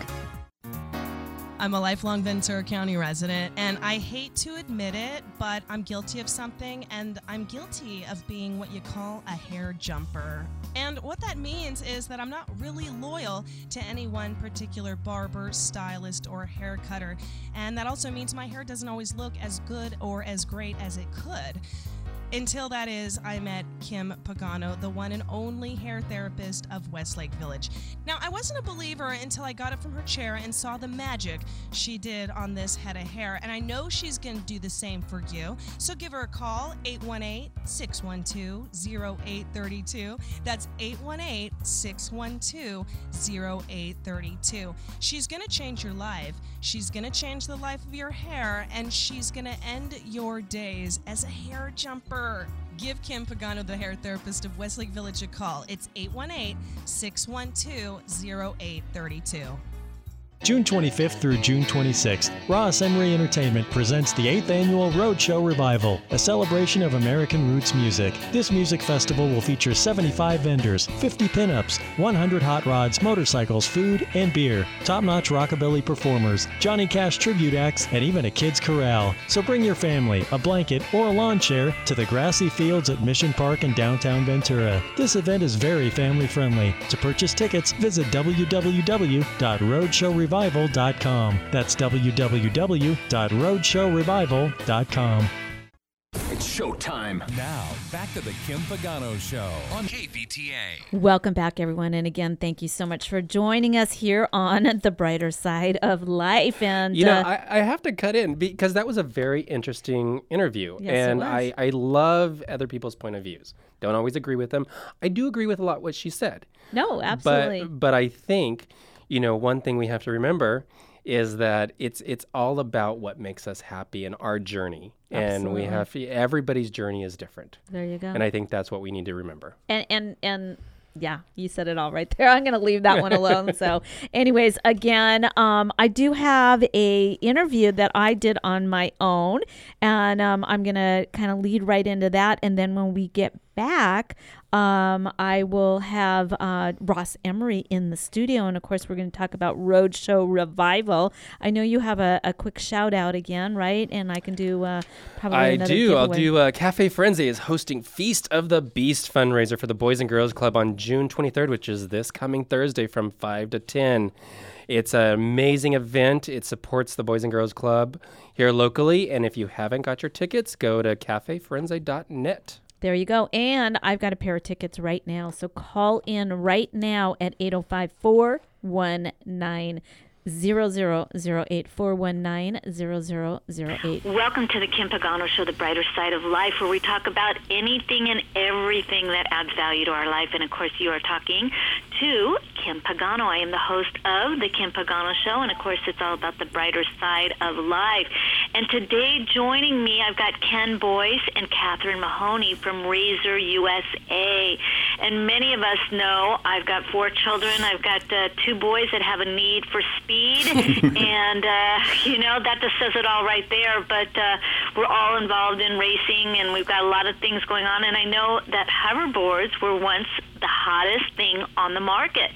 I'm a lifelong Ventura County resident, and I hate to admit it, but I'm guilty of something, and I'm guilty of being what you call a hair jumper. And what that means is that I'm not really loyal to any one particular barber, stylist, or hair cutter. And that also means my hair doesn't always look as good or as great as it could. Until that is, I met Kim Pagano, the one and only hair therapist of Westlake Village. Now, I wasn't a believer until I got up from her chair and saw the magic she did on this head of hair, and I know she's going to do the same for you. So give her a call, eight one eight, six one two, zero eight three two. That's eight one eight, six one two, zero eight three two. She's going to change your life. She's going to change the life of your hair, and she's going to end your days as a hair jumper. Give Kim Pagano, the hair therapist of Westlake Village, a call. It's eight one eight, six one two, zero eight three two. June twenty-fifth through June twenty-sixth, Ross Emery Entertainment presents the eighth Annual Roadshow Revival, a celebration of American roots music. This music festival will feature seventy-five vendors, fifty pinups, one hundred hot rods, motorcycles, food, and beer, top-notch rockabilly performers, Johnny Cash tribute acts, and even a kids' corral. So bring your family, a blanket, or a lawn chair to the grassy fields at Mission Park in downtown Ventura. This event is very family-friendly. To purchase tickets, visit w w w dot roadshow revival dot com. That's w w w dot roadshow revival dot com. It's showtime. Now, back to the Kim Pagano Show on K V T A. Welcome back, everyone. And again, thank you so much for joining us here on The Brighter Side of Life. And You know, uh, I, I have to cut in because that was a very interesting interview. Yes, it and was. I, I love other people's point of views. Don't always agree with them. I do agree with a lot what she said. no, absolutely. But, but I think, you know, one thing we have to remember is that it's it's all about what makes us happy in our journey. And we Absolutely. have, everybody's journey is different. There you go. And I think that's what we need to remember. And and and yeah, you said it all right there. I'm going to leave that one alone. So, anyways, again, um, I do have a interview that I did on my own, and um, I'm going to kind of lead right into that. And then when we get back, um, I will have uh, Ross Emery in the studio, and of course, we're going to talk about Roadshow Revival. I know you have a, a quick shout out again, right? And I can do uh, probably I another do. I'll giveaway. do. Uh, Cafe Frenzy is hosting Feast of the Beast fundraiser for the Boys and Girls Club on June twenty-third, which is this coming Thursday from five to ten. It's an amazing event. It supports the Boys and Girls Club here locally. And if you haven't got your tickets, go to cafe frenzy dot net. There you go. And I've got a pair of tickets right now. So call in right now at eight oh five, four one nine, zero zero zero eight, four one nine, zero zero zero eight. Welcome to the Kim Pagano Show, The Brighter Side of Life, where we talk about anything and everything that adds value to our life. And, of course, you are talking to Kim Pagano. I am the host of the Kim Pagano Show, and, of course, it's all about the brighter side of life. And today, joining me, I've got Ken Boyce and Catherine Mahoney from Razor U S A. And many of us know I've got four children. I've got uh, two boys that have a need for speech. speed, and uh, you know that just says it all right there. But uh, we're all involved in racing, and we've got a lot of things going on. And I know that hoverboards were once the hottest thing on the market,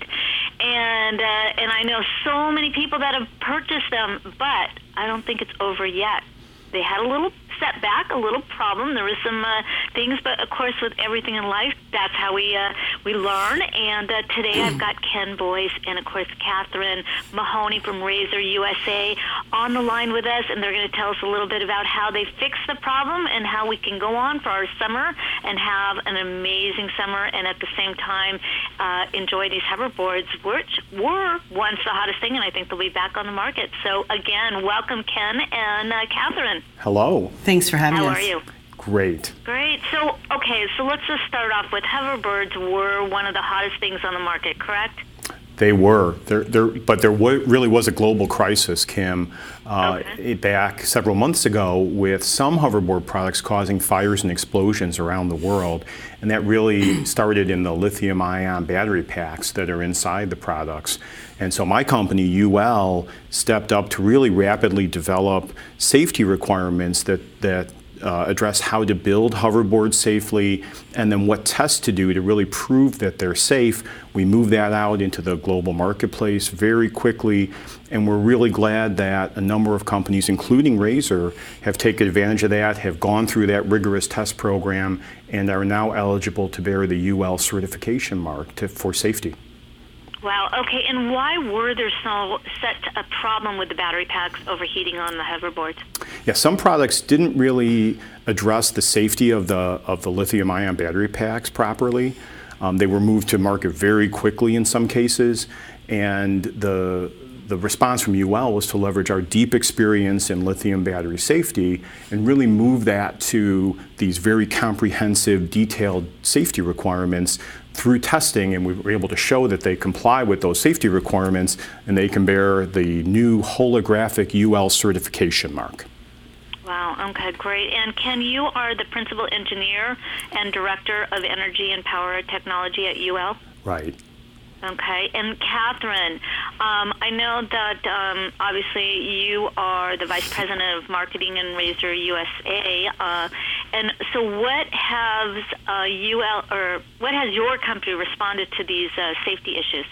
and uh, and I know so many people that have purchased them, but I don't think it's over yet. They had a little setback, a little problem. There was some uh, things, but of course, with everything in life, that's how we uh, we learn. And uh, today, I've got Ken Boyce and of course Catherine Mahoney from Razor U S A on the line with us, and they're going to tell us a little bit about how they fixed the problem and how we can go on for our summer and have an amazing summer, and at the same time uh, enjoy these hoverboards, which were once the hottest thing, and I think they'll be back on the market. So again, welcome Ken and uh, Catherine. Hello. Thanks for having How us. How are you? Great. Great. So, okay, so let's just start off with hoverboards were one of the hottest things on the market, correct? They were. There, there, but there w- really was a global crisis, Kim, uh, okay. back several months ago with some hoverboard products causing fires and explosions around the world. And that really started in the lithium-ion battery packs that are inside the products. And so my company, U L, stepped up to really rapidly develop safety requirements that, that uh, address how to build hoverboards safely and then what tests to do to really prove that they're safe. We moved that out into the global marketplace very quickly, and we're really glad that a number of companies, including Razor, have taken advantage of that, have gone through that rigorous test program, and are now eligible to bear the U L certification mark to, for safety. Wow, okay, and why were there so such a problem with the battery packs overheating on the hoverboards? Yeah, some products didn't really address the safety of the of the lithium-ion battery packs properly. Um, they were moved to market very quickly in some cases, and the the response from U L was to leverage our deep experience in lithium battery safety and really move that to these very comprehensive, detailed safety requirements through testing, and we were able to show that they comply with those safety requirements and they can bear the new holographic U L certification mark. Wow, okay, great. And Ken, you are the principal engineer and director of energy and power technology at U L? Right. Okay, and Catherine, um, I know that um, obviously you are the vice president of marketing in Razor U S A, uh, and so what has uh, U L or what has your company responded to these uh, safety issues?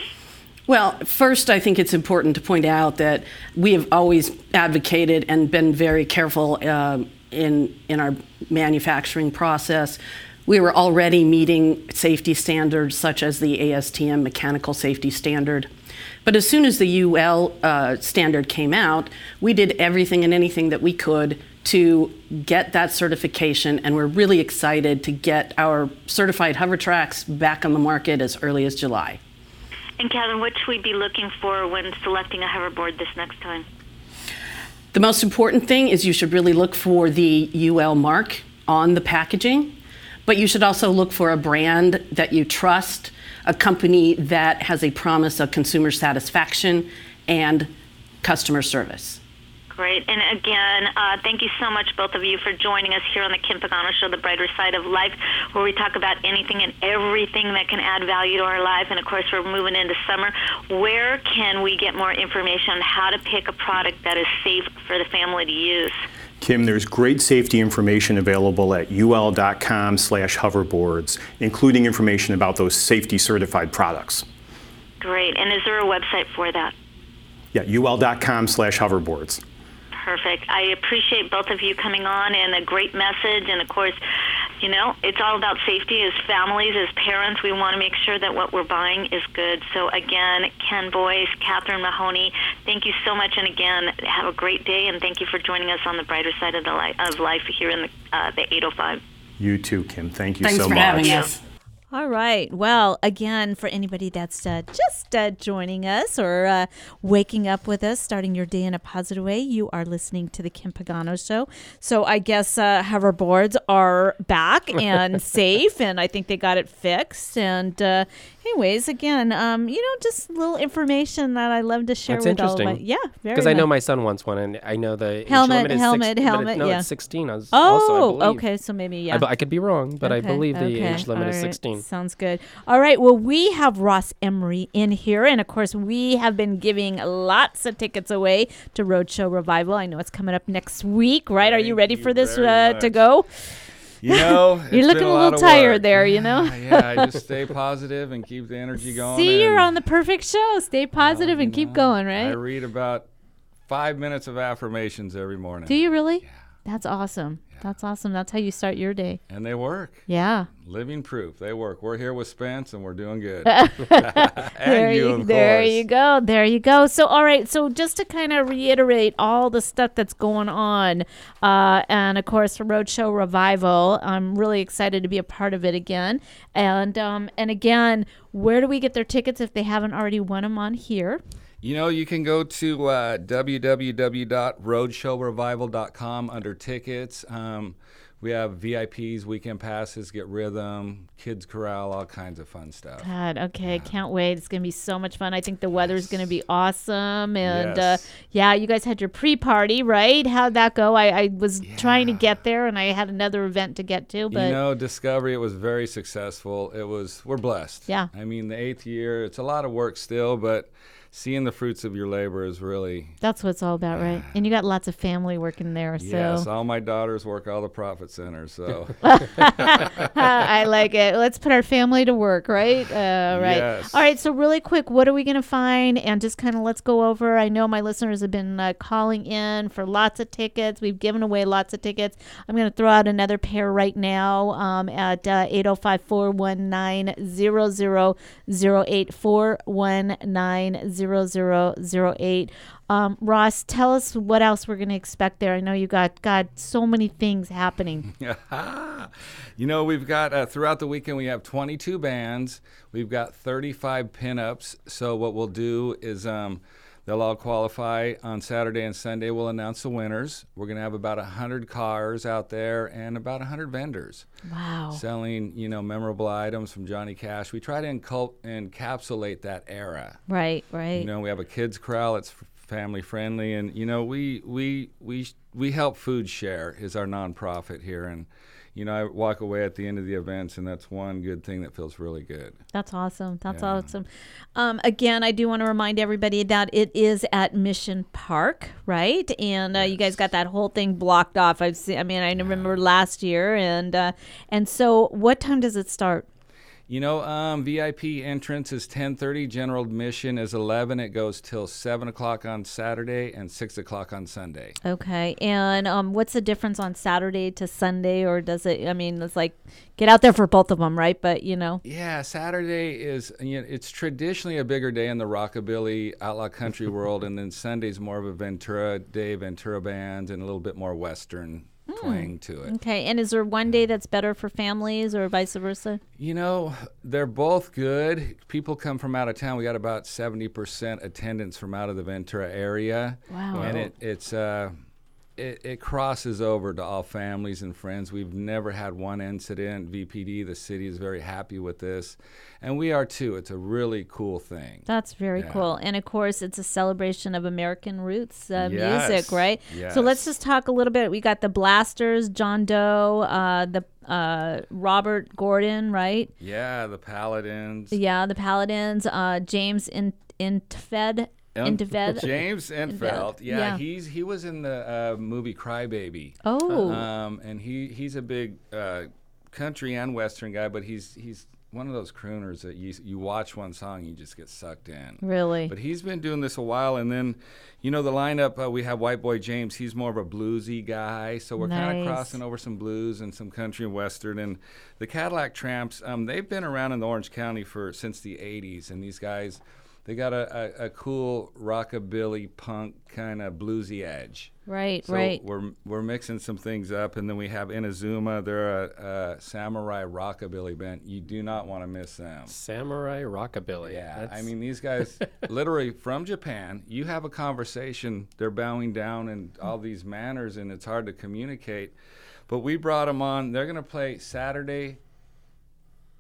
Well, first, I think it's important to point out that we have always advocated and been very careful uh, in in our manufacturing process. We were already meeting safety standards such as the A S T M mechanical safety standard. But as soon as the U L uh, standard came out, we did everything and anything that we could to get that certification, and we're really excited to get our certified Hovertrax back on the market as early as July. And Catherine, what should we be looking for when selecting a hoverboard this next time? The most important thing is you should really look for the U L mark on the packaging. But you should also look for a brand that you trust, a company that has a promise of consumer satisfaction and customer service. Great. And again, uh, thank you so much, both of you, for joining us here on the Kim Pagano Show, The Brighter Side of Life, where we talk about anything and everything that can add value to our life. And, of course, we're moving into summer. Where can we get more information on how to pick a product that is safe for the family to use? Kim, there's great safety information available at ul.com slash hoverboards, including information about those safety certified products. Great. And is there a website for that? Yeah, ul.com slash hoverboards. Perfect. I appreciate both of you coming on, and a great message. And, of course, you know, it's all about safety. As families, as parents, we want to make sure that what we're buying is good. So, again, Ken Boyce, Catherine Mahoney, thank you so much. And, again, have a great day, and thank you for joining us on the Brighter Side of, the li- of Life here in the, uh, the eight oh five. You too, Kim. Thank you Thanks so for much. having us. All right. Well, again, for anybody that's uh, just uh, joining us or uh, waking up with us, starting your day in a positive way, you are listening to the Kim Pagano Show. So I guess uh, hoverboards are back and safe, and I think they got it fixed. And uh, anyways, again, um, you know, just a little information that I love to share That's with all of interesting. my, yeah, very Because I know much. my son wants one, and I know the age Helmet, limit is helmet, six, helmet, but it, no, yeah. it's sixteen. I was Oh, also, I believe. okay, so maybe, yeah. I, b- I could be wrong, but Okay, I believe the okay, age limit all is right. sixteen. exciting. Sounds good. All right. Well, we have Ross Emery in here. And, of course, we have been giving lots of tickets away to Roadshow Revival. I know it's coming up next week, right? Are you ready for this uh, to go? You know, you're it's looking been a a little lot of tired work. there, you know? Yeah, I just stay positive and keep the energy going. See, you're and, on the perfect show. Stay positive well, and keep know, going, I right? read about five minutes of affirmations every morning. Do you really? Yeah. That's awesome. Yeah. That's awesome. That's how you start your day. And they work. Yeah. Living proof. They work. We're here with Spence, and we're doing good. and there you, of there course. you go. There you go. So, all right. So, just to kind of reiterate all the stuff that's going on, uh, and of course, Roadshow Revival. I'm really excited to be a part of it again. And um, and again, where do we get their tickets if they haven't already won them on here? You know, you can go to uh, w w w dot roadshow revival dot com under tickets. Um, we have V I Ps, weekend passes, Get Rhythm, Kids Corral, all kinds of fun stuff. God, okay, yeah. Can't wait. It's going to be so much fun. I think the weather's yes. going to be awesome. And yes. uh, yeah, you guys had your pre-party, right? How'd that go? I, I was yeah. trying to get there, and I had another event to get to. But you know, Discovery, it was very successful. It was, we're blessed. Yeah. I mean, the eighth year, it's a lot of work still, but seeing the fruits of your labor is really... That's what it's all about, right? And you got lots of family working there, so... Yes, all my daughters work all the profit centers, so... I like it. Let's put our family to work, right? Uh, right. Yes. All right, so really quick, what are we going to find? And just kind of let's go over. I know my listeners have been uh, calling in for lots of tickets. We've given away lots of tickets. I'm going to throw out another pair right now um, at uh, eight oh five, four one nine, zero zero zero eight, four one nine, zero zero zero eight. Um, Ross, tell us what else we're going to expect there. I know you got, got so many things happening. You know, we've got, uh, throughout the weekend, we have twenty-two bands. We've got thirty-five pinups. So what we'll do is um, they'll all qualify on Saturday and Sunday. We'll announce the winners. We're going to have about one hundred cars out there and about one hundred vendors. Wow. Selling, you know, memorable items from Johnny Cash. We try to encul- encapsulate that era. Right, right. You know, we have a kids corral. It's family friendly, and you know, we we we we help Food Share is our nonprofit here, and you know, I walk away at the end of the events, and that's one good thing that feels really good. That's awesome. That's yeah. awesome. Um, again, I do want to remind everybody that it is at Mission Park, right? And uh, yes. you guys got that whole thing blocked off. I've seen. I mean, I remember yeah. last year, and uh, and so, what time does it start? You know, um, V I P entrance is ten thirty. General admission is eleven. It goes till seven o'clock on Saturday and six o'clock on Sunday. Okay. And um, what's the difference on Saturday to Sunday? Or does it, I mean, it's like, get out there for both of them, right? But, you know. Yeah, Saturday is, you know, it's traditionally a bigger day in the rockabilly outlaw country world. And then Sunday's more of a Ventura Day, Ventura band, and a little bit more Western twang to it. Okay, and is there one day that's better for families or vice versa? You know, they're both good. People come from out of town. We got about seventy percent attendance from out of the Ventura area. Wow. And it, it's uh, it, it crosses over to all families and friends. We've never had one incident. V P D, the city, is very happy with this. And we are too. It's a really cool thing. That's very yeah. cool. And of course, it's a celebration of American roots uh, yes. music, right? Yes. So let's just talk a little bit. We got the Blasters, John Doe, uh, the uh, Robert Gordon, right? Yeah, the Paladins. Yeah, the Paladins. Uh, James in Intfed. Intfed. James Enfeld. Yeah, yeah, he's he was in the uh, movie Crybaby. Oh. Um, and he he's a big uh, country and Western guy, but he's he's. one of those crooners that you you watch one song, you just get sucked in. Really? But he's been doing this a while, and then, you know, the lineup, uh, we have White Boy James. He's more of a bluesy guy, so we're nice. kind of crossing over some blues and some country and Western. And the Cadillac Tramps, um, they've been around in the Orange County for since the eighties, and these guys, they got a, a, a cool rockabilly punk kind of bluesy edge. Right, so right. We're we're mixing some things up, and then we have Inazuma. They're a, a samurai rockabilly band. You do not want to miss them. Samurai rockabilly. Yeah, That's... I mean these guys, literally from Japan. You have a conversation, they're bowing down and all these manners, and it's hard to communicate. But we brought them on. They're gonna play Saturday,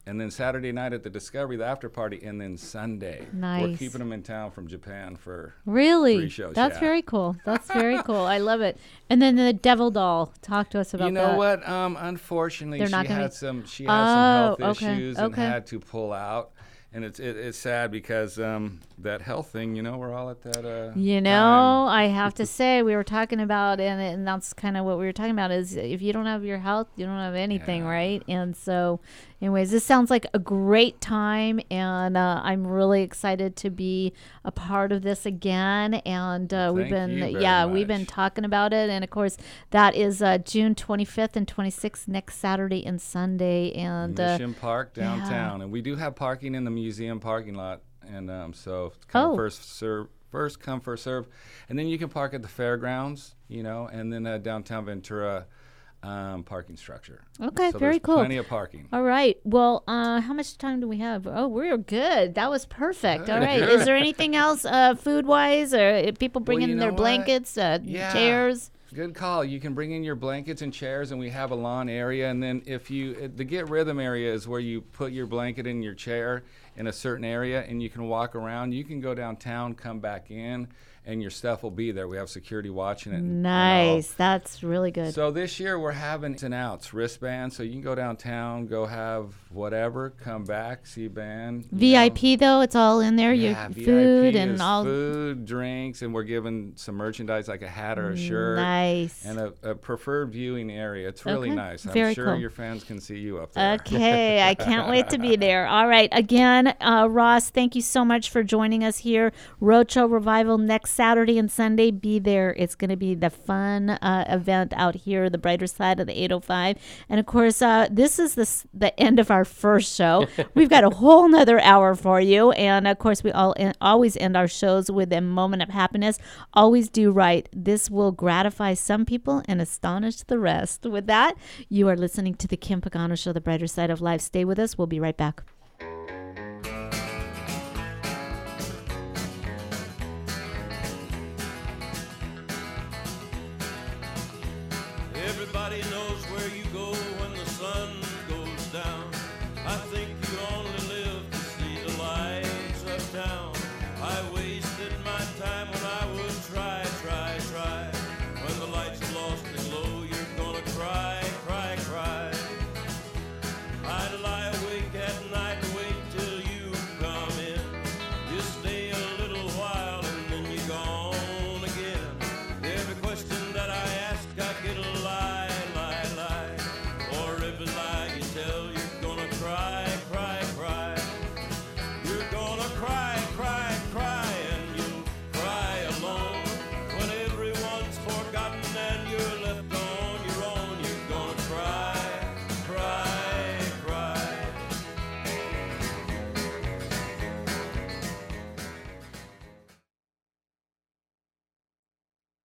and then Saturday night at the Discovery, the after party, and then Sunday. Nice. We're keeping them in town from Japan for Really? three shows. That's yeah. very cool. That's very cool. I love it. And then the Devil Doll. Talk to us about that. You know that. what? Um, unfortunately, They're she not gonna had be- some she had Oh, some health okay, issues and okay. had to pull out. And it's it, it's sad because um, that health thing, you know, we're all at that. Uh, You know, I have to say, we were talking about, and, and that's kind of what we were talking about, is if you don't have your health, you don't have anything, Yeah. right? And so, anyways, this sounds like a great time, and uh, I'm really excited to be a part of this again. And uh, we've Thank been, you very yeah, we've been much. talking about it. And of course, that is uh, June twenty-fifth and twenty-sixth, next Saturday and Sunday. And uh, Mission Park downtown, and we do have parking in the museum parking lot, and um, so come Oh. first serve, first come first serve, and then you can park at the fairgrounds, you know, and then uh, downtown Ventura um, parking structure. Okay, so very there's cool. Plenty of parking. All right. Well, uh, how much time do we have? Oh, we're good. That was perfect. All Good. right. Is there anything else, uh, food wise, or if people bring Well, in you their know what? blankets, uh, Yeah. chairs? Good call. You can bring in your blankets and chairs, and we have a lawn area. And then if you, uh, the Get Rhythm area is where you put your blanket in your chair in a certain area, and you can walk around. You can go downtown, come back in, and your stuff will be there. We have security watching it. and- and all. Nice. That's really good. So this year we're having ins and outs, wristbands. So you can go downtown, go have whatever, come back, see a band. you V I know. P though, it's all in there. Yeah, Your V I P food and is all. food, drinks, and we're giving some merchandise like a hat or a shirt. Nice. And a, a preferred viewing area. It's really Okay, nice. I'm very sure cool. your fans can see you up there. Okay, I can't wait to be there. All right, again, uh, Ross, thank you so much for joining us here. Roadshow Revival next Saturday and Sunday. Be there. It's going to be the fun uh, event out here, the brighter side of the eight oh five. And of course, uh, this is the s- the end of our first show. We've got a whole nother hour for you, and of course, we all en- always end our shows with a moment of happiness. Always do right. This will gratify some people and astonish the rest. With that, you are listening to the Kim Pagano Show, the brighter side of life. Stay with us. We'll be right back.